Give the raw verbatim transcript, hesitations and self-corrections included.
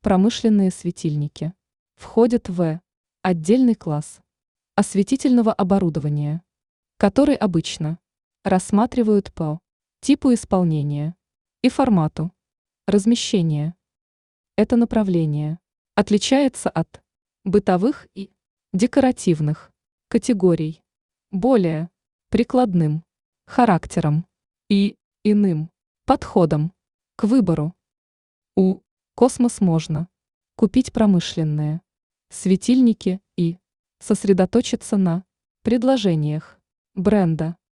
Промышленные светильники входят в отдельный класс осветительного оборудования, который обычно рассматривают по типу исполнения и формату размещения. Это направление отличается от бытовых и декоративных категорий более прикладным характером и иным подходом к выбору. У «Космос» можно купить промышленные светильники и сосредоточиться на предложениях бренда.